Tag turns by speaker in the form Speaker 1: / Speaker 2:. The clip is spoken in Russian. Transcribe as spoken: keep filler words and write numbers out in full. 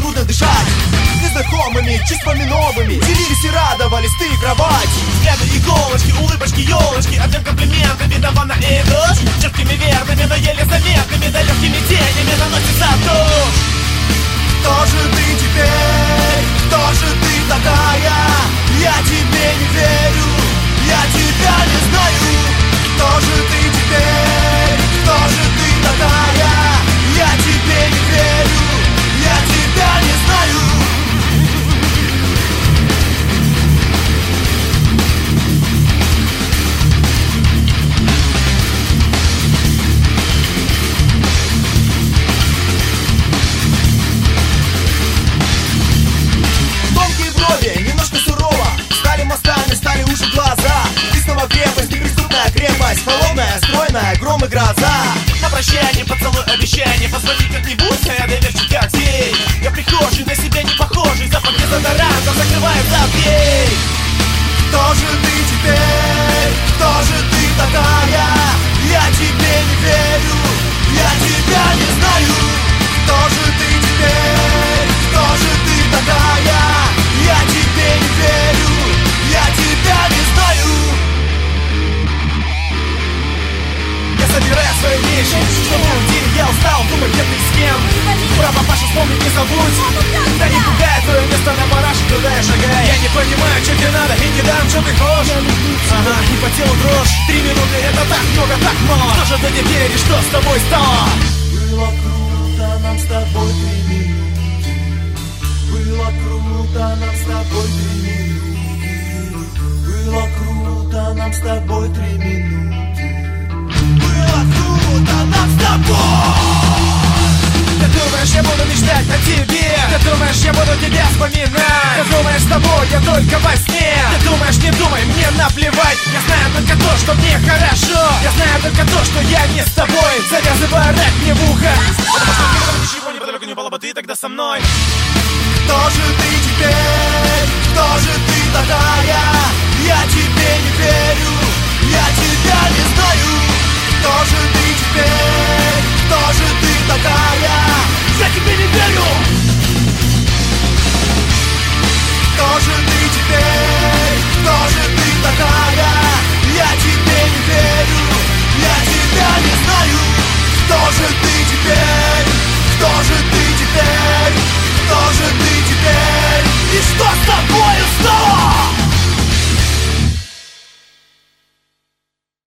Speaker 1: трудно дышать. Незнакомыми чувствами новыми делились и радовались ты и кровати.
Speaker 2: Взгляды иголочки, улыбочки, елочки, одним комплиментами давно идешь. Четкими верными, но еле заметными, да легкими тенями наносится дождь.
Speaker 1: Кто же ты теперь? Кто же ты такая? Я тебе не верю, я тебя не знаю. Кто же ты теперь? Кто же ты такая? Я тебе не верю, я тебя не знаю. Тонкие брови, немножко сурово, стали мостами, стали уши, глаза. Ты снова крепость, неприступная крепость, холодная, стройная, гром и гроза.
Speaker 2: На прощание поцелуй обещание, позвони как-нибудь, а я доверчив как зверь. Я прихожий, на себя не похожий, запах дезодоранта закрывает за дверь.
Speaker 1: Кто же ты теперь? Кто же ты такая? Я тебе не верю, я тебя не знаю. Кто же ты теперь? Кто же ты такая? Я тебе не верю, я тебя не знаю.
Speaker 2: Я собираю свои вещи, чтобы уйти, я устал думать, где ты с кем. Про папашу вспомнить не забудь. Да не пугай, твое место на параше, туда я шагаю. Я не понимаю, что тебе надо, и не дам, что ты хочешь. Ага, и по телу дрожь. Три минуты, это так много, так мало. Что же ты не веришь, что с тобой стало?
Speaker 1: Было круто нам с тобой три минуты. Было круто нам с тобой три минуты. Было круто нам с тобой три минуты. Было круто нам с тобой.
Speaker 2: Ты думаешь, я буду мечтать о тебе? Ты думаешь, я буду тебя вспоминать? Ты думаешь, с тобой я только во сне? Ты думаешь, не думай, мне наплевать. Я знаю только то, что мне хорошо. Я знаю только то, что я не с тобой. Завязывай рэп мне в ухо, потому что когда ничего неподалеку не было бы, ты тогда со мной.
Speaker 1: Кто же ты теперь? Кто же ты такая? Я тебе не верю, я тебя не